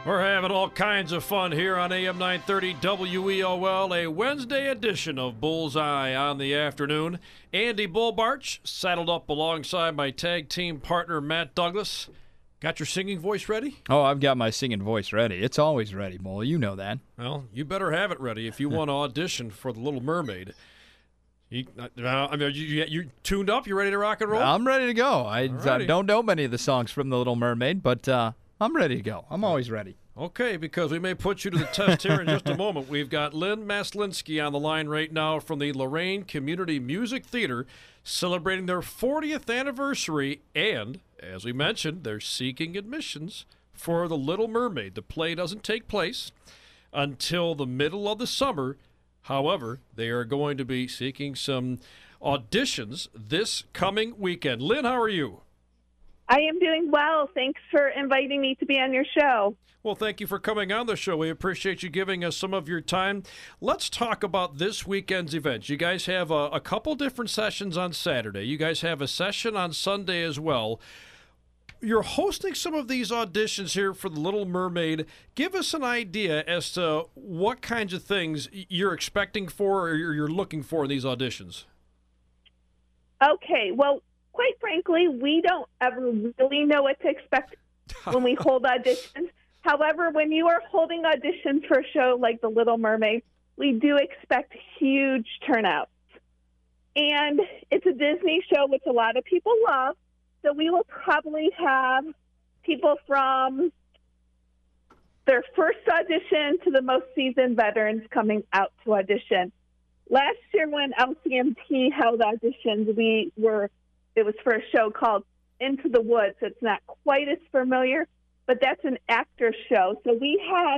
We're having all kinds of fun here on AM 930 WEOL, a Wednesday edition of Bullseye on the afternoon. Andy Bullbarch saddled up alongside my tag team partner, Matt Douglas. Got your singing voice ready? Oh, I've got my singing voice ready. It's always ready, Bull. You know that. Well, you better have it ready if you want to audition for The Little Mermaid. You tuned up? You ready to rock and roll? I'm ready to go. I don't know many of the songs from The Little Mermaid, but I'm ready to go. I'm always ready. Okay, because we may put you to the test here in just a moment. We've got Lynn Maslinsky on the line right now from the Lorain Community Music Theater, celebrating their 40th anniversary, and, as we mentioned, they're seeking admissions for The Little Mermaid. The play doesn't take place until the middle of the summer. However, they are going to be seeking some auditions this coming weekend. Lynn, how are you? I am doing well. Thanks for inviting me to be on your show. Well, thank you for coming on the show. We appreciate you giving us some of your time. Let's talk about this weekend's events. You guys have a couple different sessions on Saturday. You guys have a session on Sunday as well. You're hosting some of these auditions here for The Little Mermaid. Give us an idea as to what kinds of things you're expecting for or you're looking for in these auditions. Okay, well, quite frankly, we don't ever really know what to expect when we hold auditions. However, when you are holding auditions for a show like The Little Mermaid, we do expect huge turnouts. And it's a Disney show, which a lot of people love, so we will probably have people from their first audition to the most seasoned veterans coming out to audition. Last year when LCMT held auditions, it was for a show called Into the Woods. It's not quite as familiar, but that's an actor show. So we had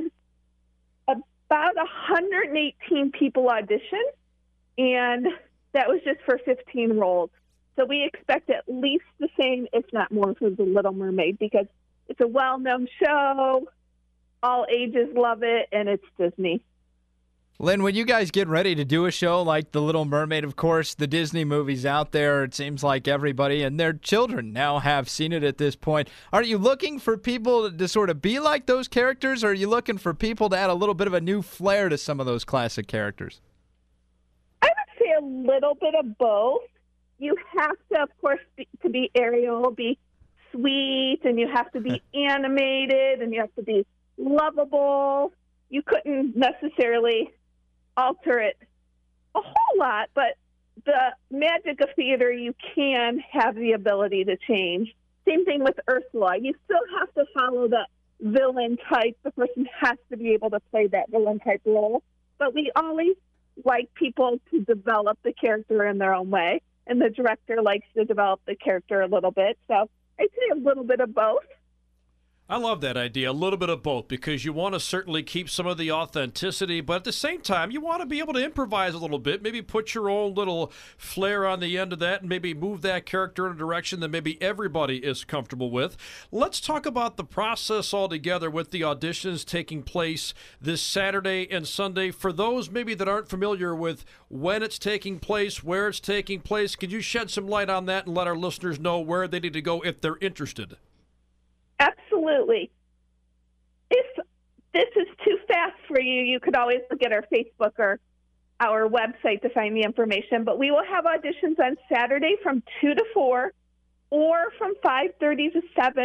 about 118 people audition, and that was just for 15 roles. So we expect at least the same, if not more, for The Little Mermaid, because it's a well-known show, all ages love it, and it's Disney. Lynn, when you guys get ready to do a show like The Little Mermaid, of course, the Disney movies out there, it seems like everybody and their children now have seen it at this point. Are you looking for people to sort of be like those characters, or are you looking for people to add a little bit of a new flair to some of those classic characters? I would say a little bit of both. You have to, of course, to be Ariel, be sweet, and you have to be animated, and you have to be lovable. You couldn't necessarily alter it a whole lot, but the magic of theater, you can have the ability to change. Same thing with Ursula. You still have to follow the villain type. The person has to be able to play that villain type role. But we always like people to develop the character in their own way, and the director likes to develop the character a little bit. So I'd say a little bit of both. I love that idea, a little bit of both, because you want to certainly keep some of the authenticity, but at the same time, you want to be able to improvise a little bit, maybe put your own little flair on the end of that, and maybe move that character in a direction that maybe everybody is comfortable with. Let's talk about the process altogether with the auditions taking place this Saturday and Sunday. For those maybe that aren't familiar with when it's taking place, where it's taking place, could you shed some light on that and let our listeners know where they need to go if they're interested? Absolutely. If this is too fast for you, you could always look at our Facebook or our website to find the information. But we will have auditions on Saturday from 2 to 4 or from 5 to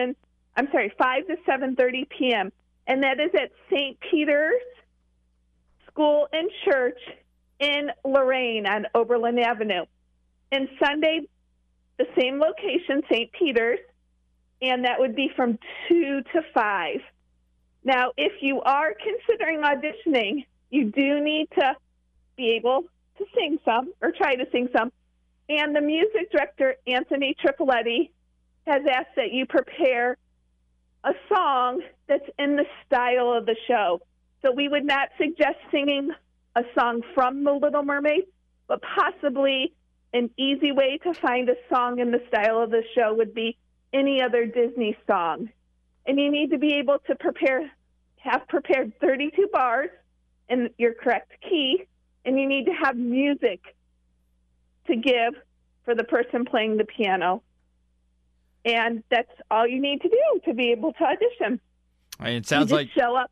7:30 p.m. And that is at St. Peter's School and Church in Lorain on Oberlin Avenue. And Sunday, the same location, St. Peter's, and that would be from 2 to 5. Now, if you are considering auditioning, you do need to be able to sing some or try to sing some. And the music director, Anthony Tripoletti, has asked that you prepare a song that's in the style of the show. So we would not suggest singing a song from The Little Mermaid, but possibly an easy way to find a song in the style of the show would be any other Disney song. And you need to be able to have prepared 32 bars in your correct key, and you need to have music to give for the person playing the piano. And that's all you need to do to be able to audition. I mean, it sounds you like just show up,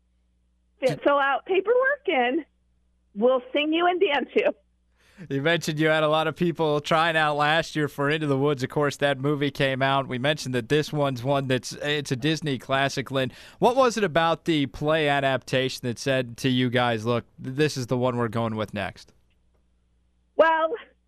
fill out paperwork, and we'll sing you and dance you. you mentioned you had a lot of people trying out last year for Into the Woods. Of course, that movie came out. We mentioned that this one's one it's a Disney classic, Lynn. What was it about the play adaptation that said to you guys, look, this is the one we're going with next? Well,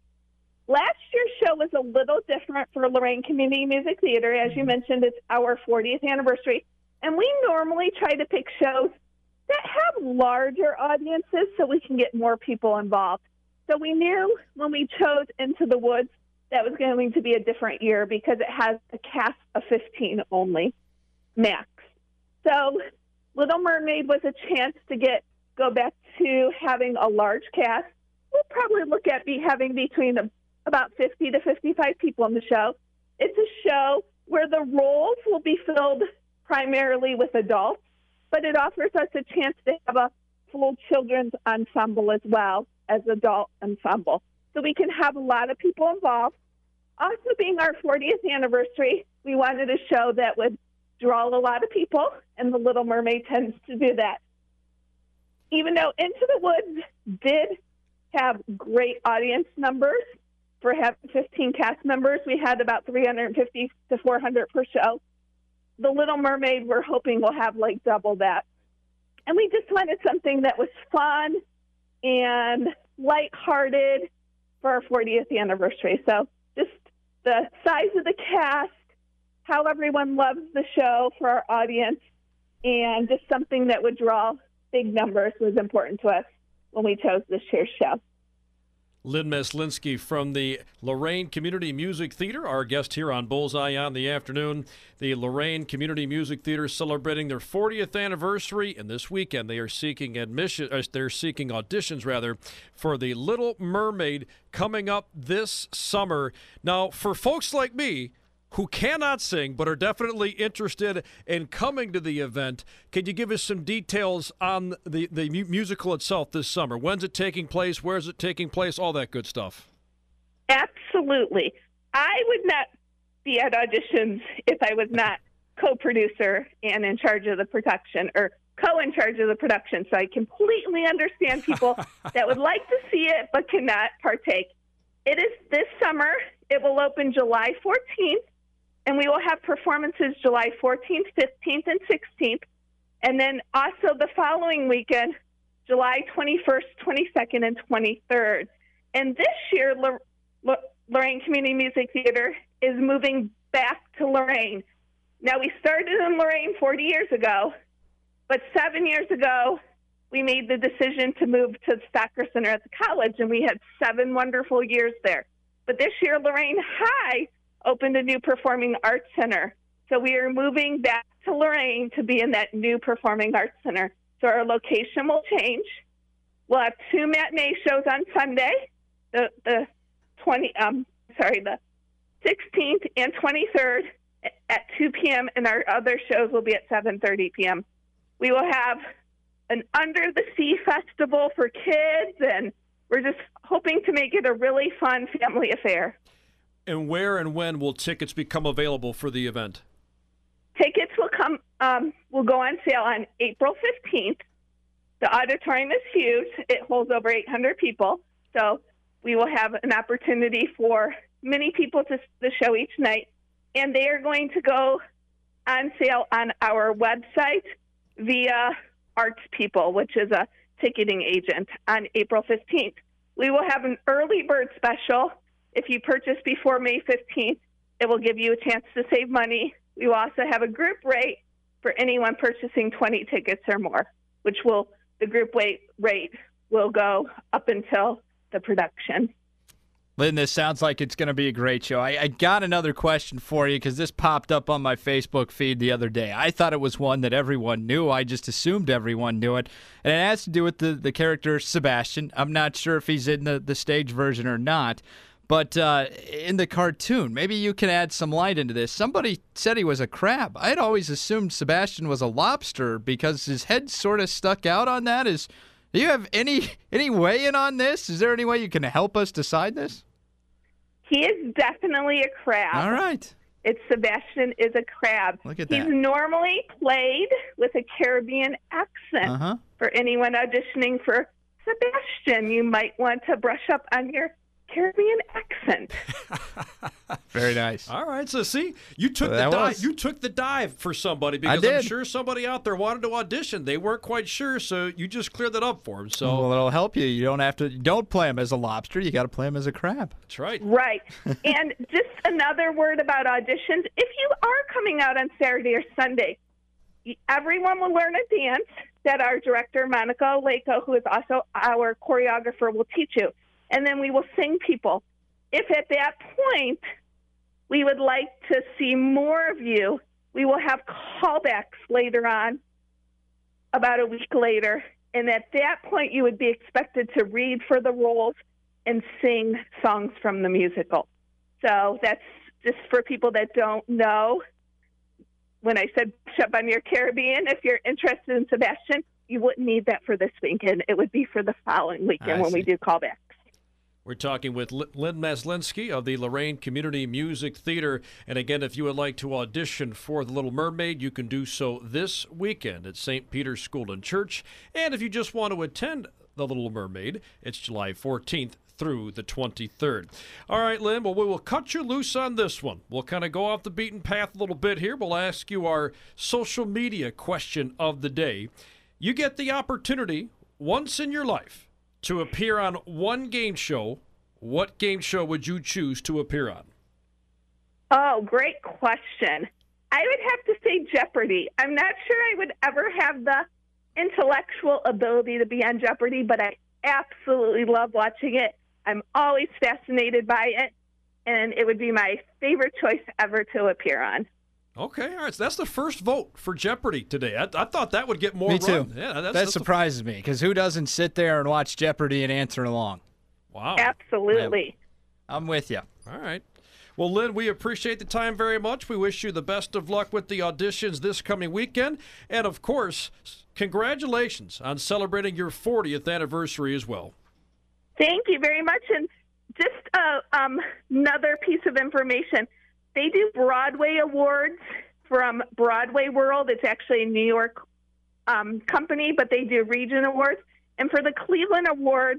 last year's show was a little different for Lorain Community Music Theater. As you mentioned, it's our 40th anniversary. And we normally try to pick shows that have larger audiences so we can get more people involved. So we knew when we chose Into the Woods that was going to be a different year because it has a cast of 15 only, max. So Little Mermaid was a chance to go back to having a large cast. We'll probably look at having between about 50 to 55 people on the show. It's a show where the roles will be filled primarily with adults, but it offers us a chance to have a full children's ensemble as well as adult ensemble. So we can have a lot of people involved. Also, being our 40th anniversary, we wanted a show that would draw a lot of people, and The Little Mermaid tends to do that. Even though Into the Woods did have great audience numbers for having 15 cast members, we had about 350 to 400 per show. The Little Mermaid, we're hoping will have like double that. And we just wanted something that was fun and lighthearted for our 40th anniversary. So just the size of the cast, how everyone loves the show for our audience, and just something that would draw big numbers was important to us when we chose this year's show. Lynn Meslinski from the Lorain Community Music Theater, our guest here on Bullseye on the Afternoon. The Lorain Community Music Theater celebrating their 40th anniversary, and this weekend they are seeking auditions for The Little Mermaid coming up this summer. Now, for folks like me who cannot sing but are definitely interested in coming to the event, can you give us some details on the musical itself this summer? When's it taking place? Where is it taking place? All that good stuff. Absolutely. I would not be at auditions if I was not co-producer and in charge of the production, or co-in charge of the production. So I completely understand people that would like to see it but cannot partake. It is this summer. It will open July 14th. And we will have performances July 14th, 15th, and 16th. And then also the following weekend, July 21st, 22nd, and 23rd. And this year, Lorain Community Music Theater is moving back to Lorain. Now, we started in Lorain 40 years ago, but 7 years ago, we made the decision to move to the Stocker Center at the college, and we had 7 wonderful years there. But this year, Lorain High opened a new performing arts center. So we are moving back to Lorain to be in that new performing arts center. So our location will change. We'll have 2 matinee shows on Sunday, the 16th and 23rd at 2 p.m., and our other shows will be at 7:30 p.m. We will have an Under the Sea festival for kids, and we're just hoping to make it a really fun family affair. And where and when will tickets become available for the event? Tickets will go on sale on April 15th. The auditorium is huge. It holds over 800 people. So we will have an opportunity for many people to the show each night. And they are going to go on sale on our website via Arts People, which is a ticketing agent, on April 15th. We will have an early bird special. If you purchase before May 15th, it will give you a chance to save money. We will also have a group rate for anyone purchasing 20 tickets or more, the group rate will go up until the production. Lynn, this sounds like it's going to be a great show. I got another question for you because this popped up on my Facebook feed the other day. I thought it was one that everyone knew. I just assumed everyone knew it. And it has to do with the character Sebastian. I'm not sure if he's in the stage version or not. But in the cartoon, maybe you can add some light into this. Somebody said he was a crab. I had always assumed Sebastian was a lobster because his head sort of stuck out on that. Do you have any weigh in on this? Is there any way you can help us decide this? He is definitely a crab. All right. It's Sebastian is a crab. Look at He's that. normally played with a Caribbean accent. Uh-huh. For anyone auditioning for Sebastian, you might want to brush up on your Caribbean accent. Very nice. All right, so see, you took That the dive. was- You took the dive for somebody because I'm did. sure somebody out there wanted to audition. They weren't quite sure, so you just cleared that up for them. So Well, it'll help you. You don't play him as a lobster. You got to play him as a crab. that's right. Right. And just another word about auditions. If you are coming out on Saturday or Sunday, everyone will learn a dance that our director, Monica Lako, who is also our choreographer, will teach you. And then we will sing people. If at that point we would like to see more of you, we will have callbacks later on, about a week later. And at that point, you would be expected to read for the roles and sing songs from the musical. So that's just for people that don't know. When I said Shut on Your Caribbean, if you're interested in Sebastian, you wouldn't need that for this weekend. It would be for the following weekend when we do callbacks. We're talking with Lynn Maslinsky of the Lorain Community Music Theater. And again, if you would like to audition for The Little Mermaid, you can do so this weekend at St. Peter's School and Church. And if you just want to attend The Little Mermaid, it's July 14th through the 23rd. All right, Lynn, well, we will cut you loose on this one. We'll kind of go off the beaten path a little bit here. We'll ask you our social media question of the day. You get the opportunity once in your life to appear on one game show. What game show would you choose to appear on? Oh, great question. I would have to say Jeopardy. I'm not sure I would ever have the intellectual ability to be on Jeopardy, but I absolutely love watching it. I'm always fascinated by it, and it would be my favorite choice ever to appear on. Okay, all right. So that's the first vote for Jeopardy today. I thought that would get more Me too. run. Yeah, That surprises me because who doesn't sit there and watch Jeopardy and answer along? Wow. Absolutely. I'm with you. All right. Well, Lynn, we appreciate the time very much. We wish you the best of luck with the auditions this coming weekend. And, of course, congratulations on celebrating your 40th anniversary as well. Thank you very much. And just another piece of information. They do Broadway Awards from Broadway World. It's actually a New York company, but they do region awards. And for the Cleveland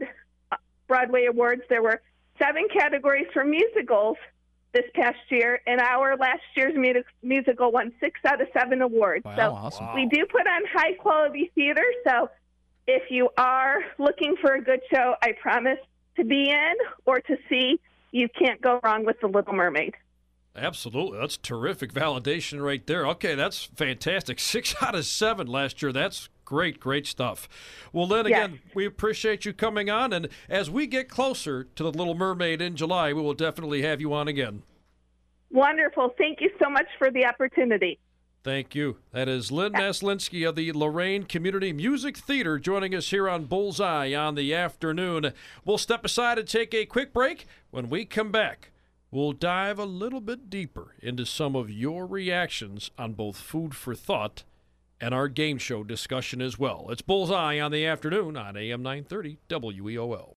Broadway Awards, there were 7 categories for musicals this past year, and our last year's musical won 6 out of 7 awards. Wow, so awesome. we do put on high-quality theater, so if you are looking for a good show, I promise to be in or to see, you can't go wrong with The Little Mermaid. Absolutely. That's terrific validation right there. Okay, that's fantastic. 6 out of 7 last year. That's great, great stuff. Well, Lynn, again, we appreciate you coming on. And as we get closer to The Little Mermaid in July, we will definitely have you on again. Wonderful. Thank you so much for the opportunity. Thank you. That is Lynn Maslinsky of the Lorain Community Music Theater joining us here on Bullseye on the afternoon. We'll step aside and take a quick break. When we come back, we'll dive a little bit deeper into some of your reactions on both Food for Thought and our game show discussion as well. It's Bullseye on the afternoon on AM 930 WEOL.